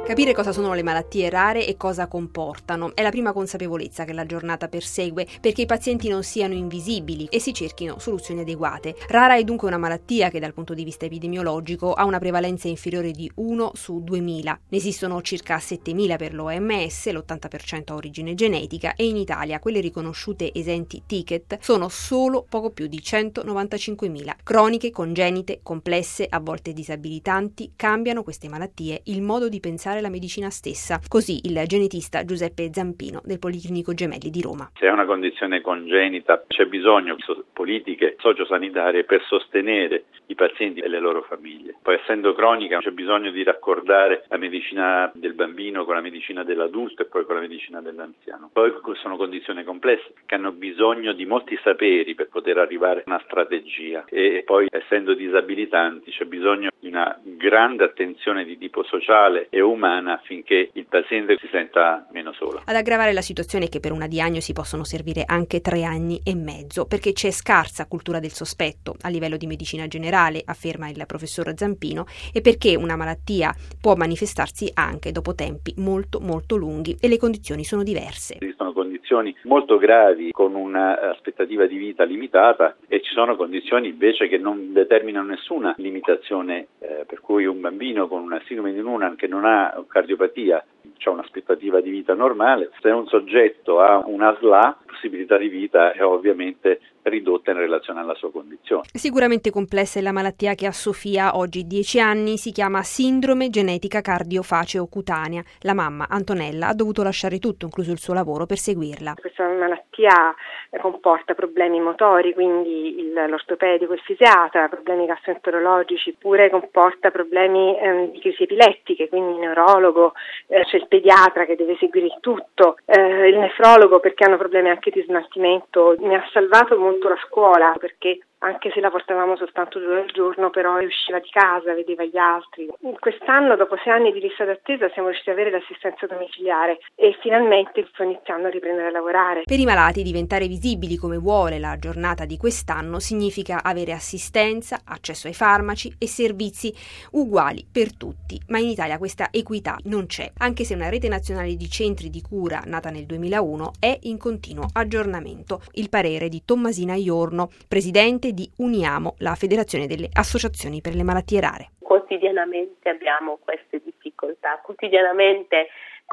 Capire cosa sono le malattie rare e cosa comportano è la prima consapevolezza che la giornata persegue, perché i pazienti non siano invisibili e si cerchino soluzioni adeguate. Rara è dunque una malattia che dal punto di vista epidemiologico ha una prevalenza inferiore di 1 su 2000. Ne esistono circa 7000 per l'OMS, l'80% ha origine genetica, e in Italia quelle riconosciute esenti ticket sono solo poco più di 195.000. Croniche, congenite, complesse, a volte disabilitanti, cambiano queste malattie il modo di pensare la medicina stessa. Così il genetista Giuseppe Zampino del Policlinico Gemelli di Roma. Se è una condizione congenita c'è bisogno di politiche sociosanitarie per sostenere i pazienti e le loro famiglie. Poi essendo cronica c'è bisogno di raccordare la medicina del bambino con la medicina dell'adulto e poi con la medicina dell'anziano. Poi sono condizioni complesse che hanno bisogno di molti saperi per poter arrivare a una strategia e poi essendo disabilitanti c'è bisogno di una grande attenzione di tipo sociale e umana affinché il paziente si senta meno solo. Ad aggravare la situazione è che per una diagnosi possono servire anche 3 anni e mezzo, perché c'è scarsa cultura del sospetto a livello di medicina generale, afferma il professor Zampino, e perché una malattia può manifestarsi anche dopo tempi molto lunghi e le condizioni sono diverse. Esistono condizioni molto gravi con un'aspettativa di vita limitata e ci sono condizioni invece che non determinano nessuna limitazione, per cui un bambino con una sindrome di Noonan che non ha cardiopatia c'è un'aspettativa di vita normale. Se un soggetto ha una SLA, la possibilità di vita è ovviamente ridotta in relazione alla sua condizione. Sicuramente complessa è la malattia che a Sofia, oggi 10 anni, si chiama sindrome genetica cardiofaceo-cutanea. La mamma, Antonella, ha dovuto lasciare tutto, incluso il suo lavoro, per seguirla. Questa malattia comporta problemi motori, quindi l'ortopedico, il fisiatra, problemi gastroenterologici, pure comporta problemi di crisi epilettiche, quindi il neurologo, c'è il pediatra che deve seguire il tutto, il nefrologo perché hanno problemi anche di smaltimento. Mi ha salvato molto la scuola perché anche se la portavamo soltanto 2 ore al giorno, però usciva di casa, vedeva gli altri. Quest'anno, dopo 6 anni di lista d'attesa, siamo riusciti ad avere l'assistenza domiciliare e finalmente sto iniziando a riprendere a lavorare. Per i malati diventare visibili come vuole la giornata di quest'anno significa avere assistenza, accesso ai farmaci e servizi uguali per tutti, ma in Italia questa equità non c'è, anche se una rete nazionale di centri di cura nata nel 2001 è in continuo aggiornamento. Il parere di Tommasina Iorno, presidente di Uniamo, la federazione delle associazioni per le malattie rare. Quotidianamente abbiamo queste difficoltà, quotidianamente,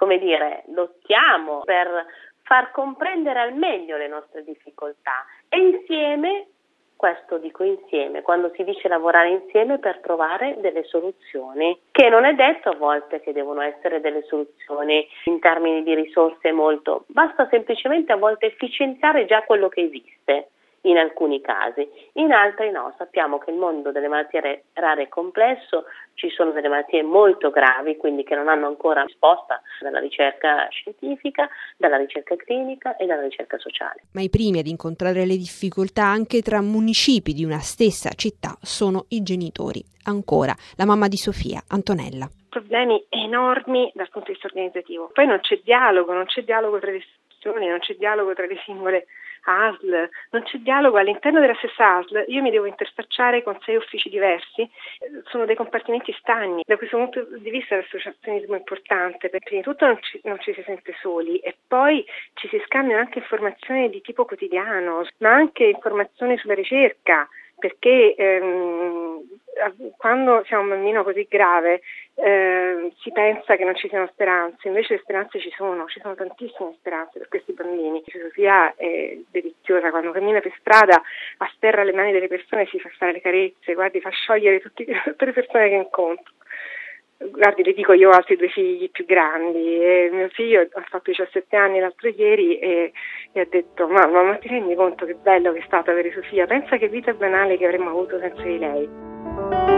lottiamo per far comprendere al meglio le nostre difficoltà e insieme, questo dico insieme, quando si dice lavorare insieme per trovare delle soluzioni, che non è detto a volte che devono essere delle soluzioni in termini di risorse basta semplicemente a volte efficienziare già quello che esiste. In alcuni casi, in altri no. Sappiamo che il mondo delle malattie rare è complesso, ci sono delle malattie molto gravi, quindi che non hanno ancora risposta dalla ricerca scientifica, dalla ricerca clinica e dalla ricerca sociale. Ma i primi ad incontrare le difficoltà anche tra municipi di una stessa città sono i genitori. Ancora, la mamma di Sofia, Antonella. Problemi enormi dal punto di vista organizzativo. Poi non c'è dialogo tra le istituzioni, non c'è dialogo tra le singole ASL, non c'è dialogo all'interno della stessa ASL. Io mi devo interfacciare con 6 uffici diversi, sono dei compartimenti stagni. Da questo punto di vista l'associazionismo è importante perché prima di tutto non ci si sente soli e poi ci si scambiano anche informazioni di tipo quotidiano, ma anche informazioni sulla ricerca, perché quando c'è un bambino così grave si pensa che non ci siano speranze, invece le speranze ci sono tantissime speranze per questi bambini. Sofia è deliziosa, quando cammina per strada afferra le mani delle persone, si fa fare le carezze, guardi, fa sciogliere tutte le persone che incontro. Guardi, le dico, io ho altri 2 figli più grandi e mio figlio ha fatto 17 anni l'altro ieri e ha detto mamma, ma ti rendi conto che bello che è stato avere Sofia? Pensa che vita banale che avremmo avuto senza di lei.